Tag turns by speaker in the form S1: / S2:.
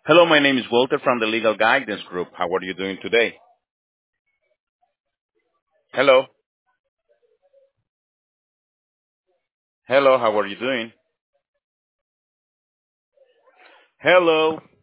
S1: Hello, my name is Walter from the Legal Guidance Group. How are you doing today? Hello. Hello, how are you doing? Hello.